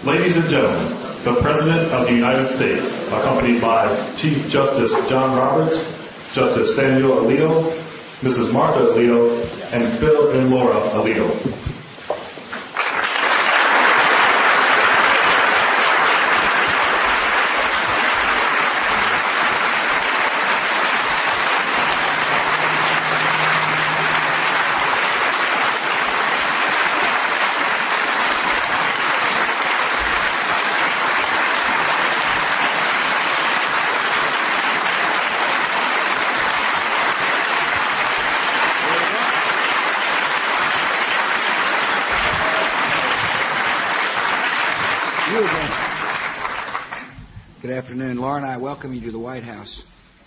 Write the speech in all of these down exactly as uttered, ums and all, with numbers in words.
Ladies and gentlemen, the President of the United States, accompanied by Chief Justice John Roberts, Justice Samuel Alito, Missus Martha Alito, and Bill and Laura Alito. Good afternoon. Laura and I welcome you to the White House.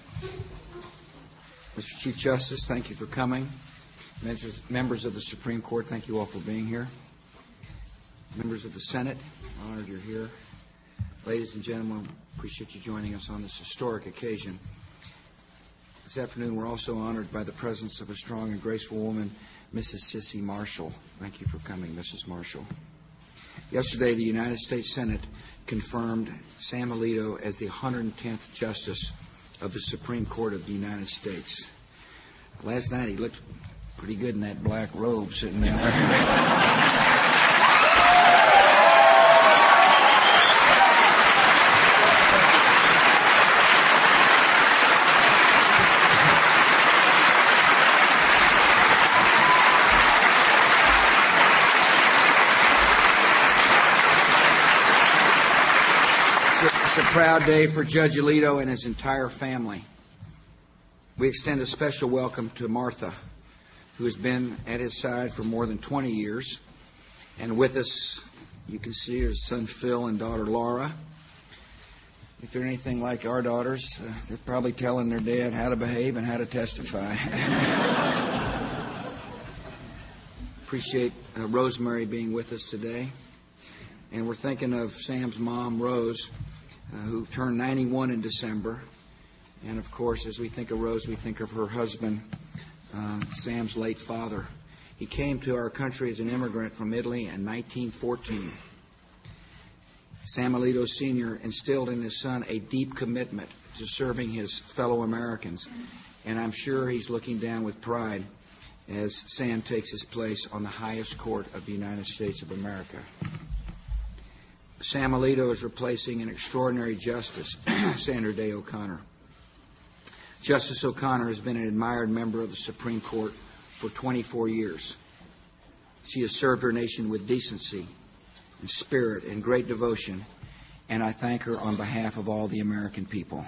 Mister Chief Justice, thank you for coming. Members of the Supreme Court, thank you all for being here. Members of the Senate, honored you're here. Ladies and gentlemen, appreciate you joining us on this historic occasion. This afternoon, we're also honored by the presence of a strong and graceful woman, Missus Cissy Marshall. Thank you for coming, Missus Marshall. Yesterday, the United States Senate confirmed Sam Alito as the one hundred tenth Justice of the Supreme Court of the United States. Last night, he looked pretty good in that black robe sitting there. It's a proud day for Judge Alito and his entire family. We extend a special welcome to Martha, who has been at his side for more than twenty years. And with us, you can see his son Phil and daughter Laura. If they're anything like our daughters, uh, they're probably telling their dad how to behave and how to testify. Appreciate uh, Rosemary being with us today. And we're thinking of Sam's mom, Rose, Uh, who turned ninety-one in December. And, of course, as we think of Rose, we think of her husband, uh, Sam's late father. He came to our country as an immigrant from Italy in nineteen fourteen. Sam Alito Senior instilled in his son a deep commitment to serving his fellow Americans. And I'm sure he's looking down with pride as Sam takes his place on the highest court of the United States of America. Sam Alito is replacing an extraordinary justice, Sandra Day O'Connor. Justice O'Connor has been an admired member of the Supreme Court for twenty-four years. She has served her nation with decency and spirit and great devotion, and I thank her on behalf of all the American people.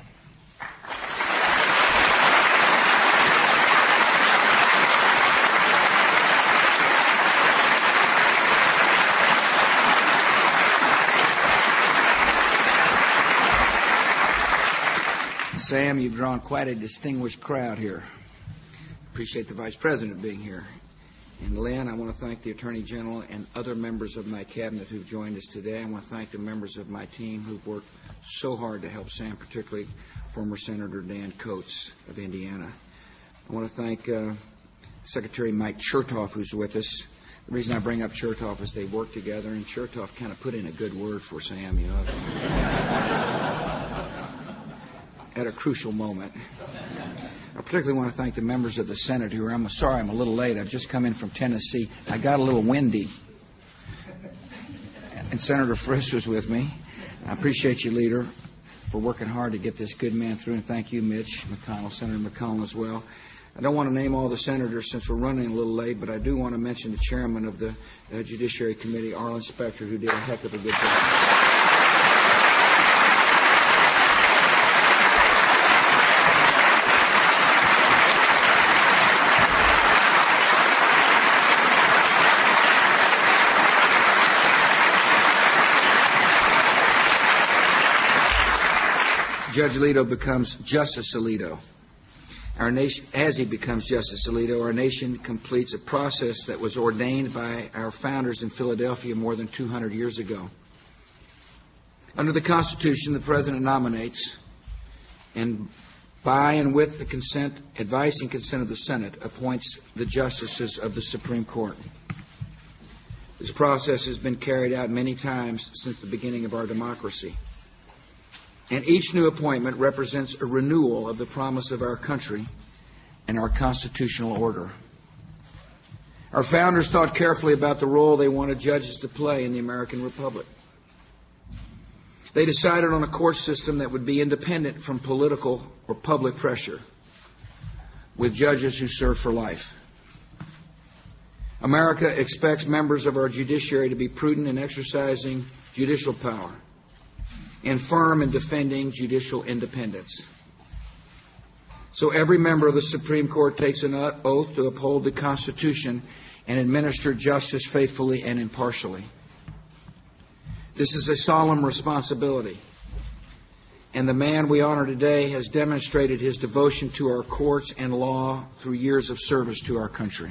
Sam, you've drawn quite a distinguished crowd here. Appreciate the Vice President being here. And Lynn, I want to thank the Attorney General and other members of my cabinet who've joined us today. I want to thank the members of my team who've worked so hard to help Sam, particularly former Senator Dan Coates of Indiana. I want to thank uh, Secretary Mike Chertoff, who's with us. The reason I bring up Chertoff is they work together, and Chertoff kind of put in a good word for Sam, you know. At a crucial moment. I particularly want to thank the members of the Senate who are, I'm sorry I'm a little late. I've just come in from Tennessee. I got a little windy. And Senator Frist was with me. I appreciate you, Leader, for working hard to get this good man through. And thank you, Mitch McConnell, Senator McConnell as well. I don't want to name all the senators since we're running a little late, but I do want to mention the chairman of the uh, Judiciary Committee, Arlen Specter, who did a heck of a good job. Judge Alito becomes Justice Alito. Our nation, as he becomes Justice Alito, our nation completes a process that was ordained by our founders in Philadelphia more than two hundred years ago. Under the Constitution, the President nominates and by and with the consent, advice and consent of the Senate, appoints the justices of the Supreme Court. The This process has been carried out many times since the beginning of our democracy. And each new appointment represents a renewal of the promise of our country and our constitutional order. Our founders thought carefully about the role they wanted judges to play in the American Republic. They decided on a court system that would be independent from political or public pressure, with judges who serve for life. America expects members of our judiciary to be prudent in exercising judicial power and firm in defending judicial independence. So every member of the Supreme Court takes an oath to uphold the Constitution and administer justice faithfully and impartially. This is a solemn responsibility, and the man we honor today has demonstrated his devotion to our courts and law through years of service to our country.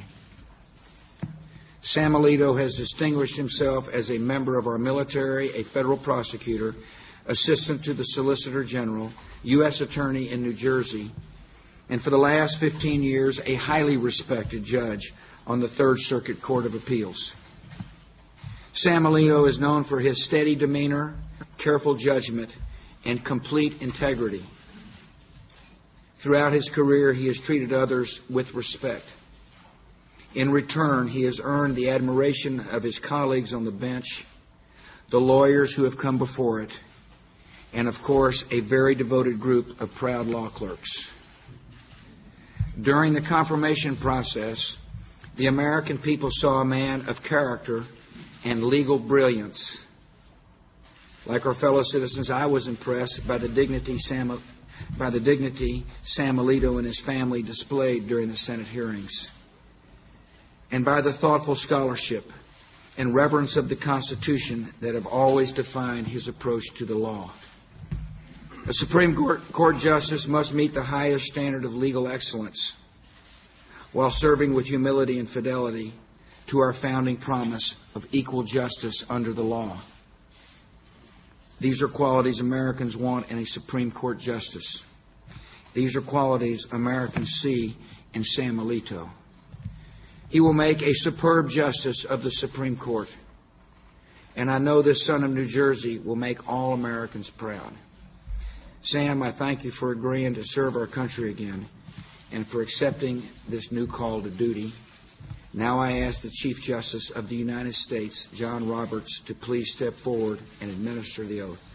Sam Alito has distinguished himself as a member of our military, a federal prosecutor, assistant to the Solicitor General, U S Attorney in New Jersey, and for the last fifteen years, a highly respected judge on the Third Circuit Court of Appeals. Sam Alito is known for his steady demeanor, careful judgment, and complete integrity. Throughout his career, he has treated others with respect. In return, he has earned the admiration of his colleagues on the bench, the lawyers who have come before it, and, of course, a very devoted group of proud law clerks. During the confirmation process, the American people saw a man of character and legal brilliance. Like our fellow citizens, I was impressed by the dignity Sam, by the dignity Sam Alito and his family displayed during the Senate hearings, and by the thoughtful scholarship and reverence of the Constitution that have always defined his approach to the law. A Supreme Court, Court justice must meet the highest standard of legal excellence while serving with humility and fidelity to our founding promise of equal justice under the law. These are qualities Americans want in a Supreme Court justice. These are qualities Americans see in Sam Alito. He will make a superb justice of the Supreme Court, and I know this son of New Jersey will make all Americans proud. Sam, I thank you for agreeing to serve our country again and for accepting this new call to duty. Now I ask the Chief Justice of the United States, John Roberts, to please step forward and administer the oath.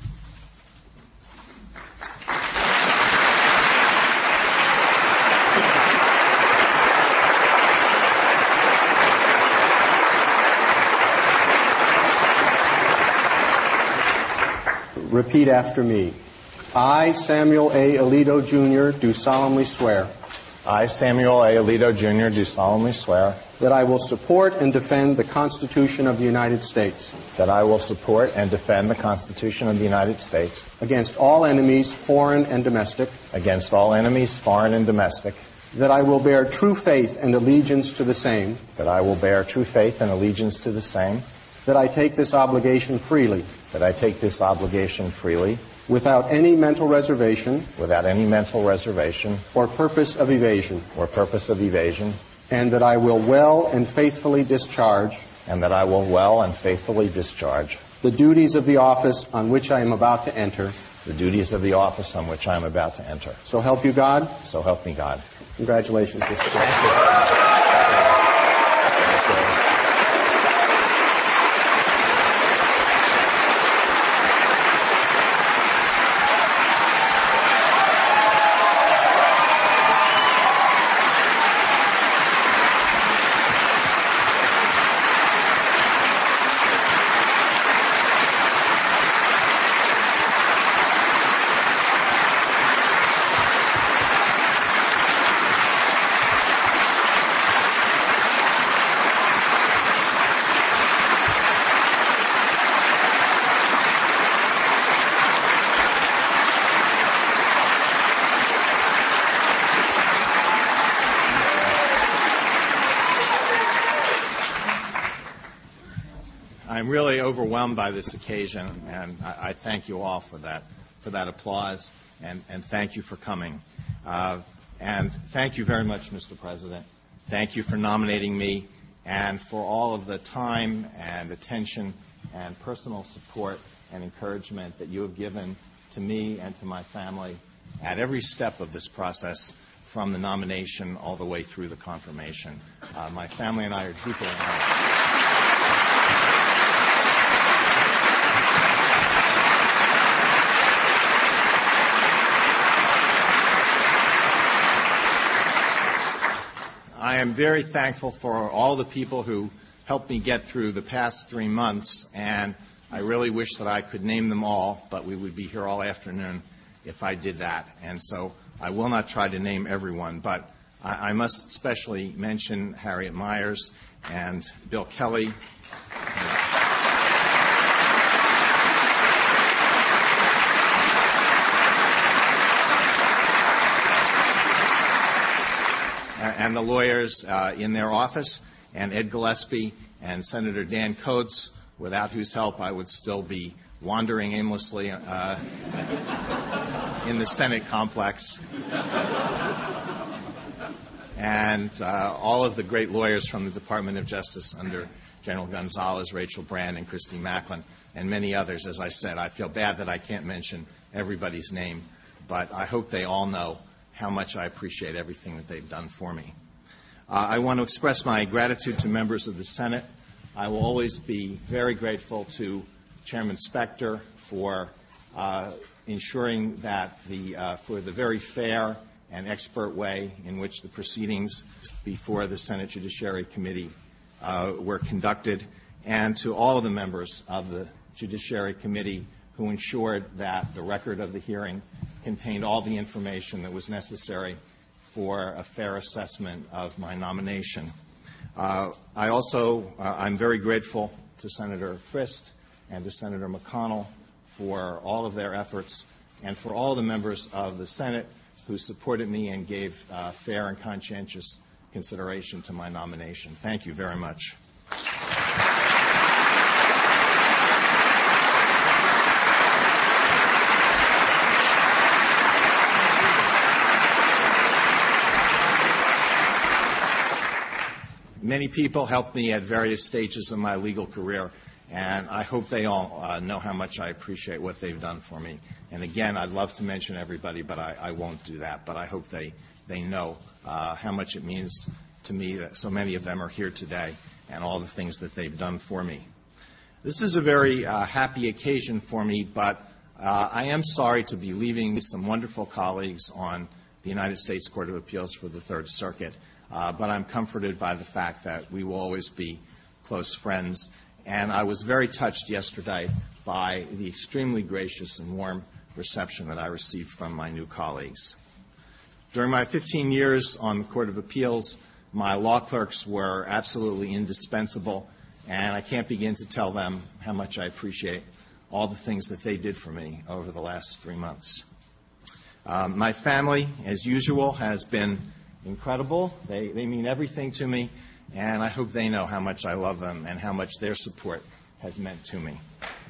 Repeat after me. I, Samuel A. Alito, Junior, do solemnly swear I, Samuel A. Alito, Junior, do solemnly swear that I will support and defend the Constitution of the United States that I will support and defend the Constitution of the United States against all enemies, foreign and domestic, against all enemies, foreign and domestic, that I will bear true faith and allegiance to the same, that I will bear true faith and allegiance to the same, that I take this obligation freely, that I take this obligation freely, without any mental reservation without any mental reservation or purpose of evasion, or purpose of evasion, and that I will well and faithfully discharge and that I will well and faithfully discharge the duties of the office on which I am about to enter. the duties of the office on which I am about to enter. So help you God. So help me God. Congratulations, Mister President. I'm really overwhelmed by this occasion, and I, I thank you all for that, for that applause, and, and thank you for coming. Uh, and thank you very much, Mister President. Thank you for nominating me, and for all of the time and attention and personal support and encouragement that you have given to me and to my family at every step of this process, from the nomination all the way through the confirmation. Uh, my family and I are deeply honored. I am very thankful for all the people who helped me get through the past three months, and I really wish that I could name them all, but we would be here all afternoon if I did that. And so I will not try to name everyone, but I, I must especially mention Harriet Myers and Bill Kelly. And the lawyers uh, in their office, and Ed Gillespie and Senator Dan Coates, without whose help I would still be wandering aimlessly uh, in the Senate complex. And uh, all of the great lawyers from the Department of Justice under General Gonzalez, Rachel Brand, and Christy Macklin, and many others. As I said, I feel bad that I can't mention everybody's name, but I hope they all know how much I appreciate everything that they've done for me. Uh, I want to express my gratitude to members of the Senate. I will always be very grateful to Chairman Specter for uh, ensuring that the, uh, for the very fair and expert way in which the proceedings before the Senate Judiciary Committee uh, were conducted, and to all of the members of the Judiciary Committee who ensured that the record of the hearing contained all the information that was necessary for a fair assessment of my nomination. Uh, I also, uh, I'm very grateful to Senator Frist and to Senator McConnell for all of their efforts, and for all the members of the Senate who supported me and gave uh, fair and conscientious consideration to my nomination. Thank you very much. Many people helped me at various stages of my legal career, and I hope they all uh, know how much I appreciate what they've done for me. And again, I'd love to mention everybody, but I, I won't do that. But I hope they, they know uh, how much it means to me that so many of them are here today, and all the things that they've done for me. This is a very uh, happy occasion for me, but uh, I am sorry to be leaving some wonderful colleagues on the United States Court of Appeals for the Third Circuit. Uh, but I'm comforted by the fact that we will always be close friends. And I was very touched yesterday by the extremely gracious and warm reception that I received from my new colleagues. During my fifteen years on the Court of Appeals, my law clerks were absolutely indispensable, and I can't begin to tell them how much I appreciate all the things that they did for me over the last three months. Um, my family, as usual, has been incredible. They, they mean everything to me, and I hope they know how much I love them and how much their support has meant to me.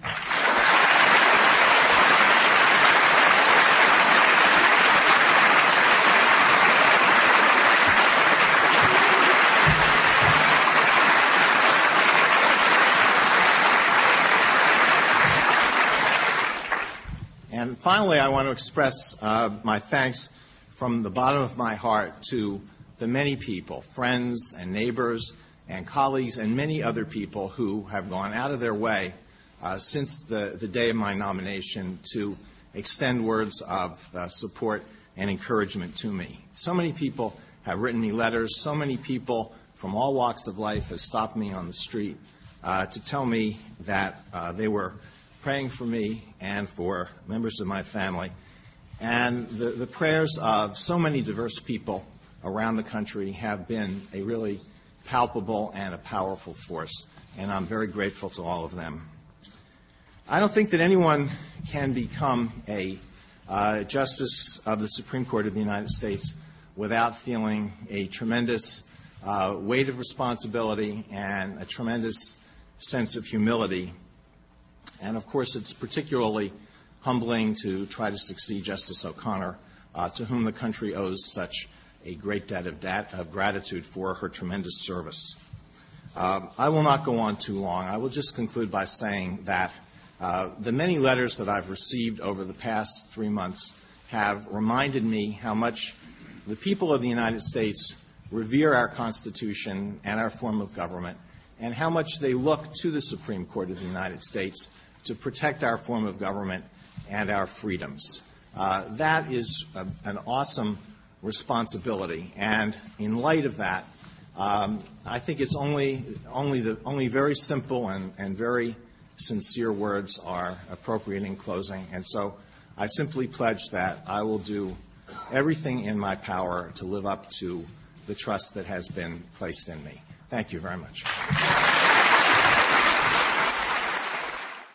And finally, I want to express uh, my thanks from the bottom of my heart to the many people, friends and neighbors and colleagues and many other people who have gone out of their way uh, since the, the day of my nomination to extend words of uh, support and encouragement to me. So many people have written me letters. So many people from all walks of life have stopped me on the street uh, to tell me that uh, they were praying for me and for members of my family. And the, the prayers of so many diverse people around the country have been a really palpable and a powerful force, and I'm very grateful to all of them. I don't think that anyone can become a uh, justice of the Supreme Court of the United States without feeling a tremendous uh, weight of responsibility and a tremendous sense of humility. And, of course, it's particularly humbling to try to succeed Justice O'Connor, uh, to whom the country owes such a great debt of, dat- of gratitude for her tremendous service. Um, I will not go on too long. I will just conclude by saying that uh, the many letters that I've received over the past three months have reminded me how much the people of the United States revere our Constitution and our form of government, and how much they look to the Supreme Court of the United States to protect our form of government and our freedoms. Uh, that is a, an awesome responsibility, and in light of that, um, I think it's only only the only very simple and, and very sincere words are appropriate in closing. And so I simply pledge that I will do everything in my power to live up to the trust that has been placed in me. Thank you very much.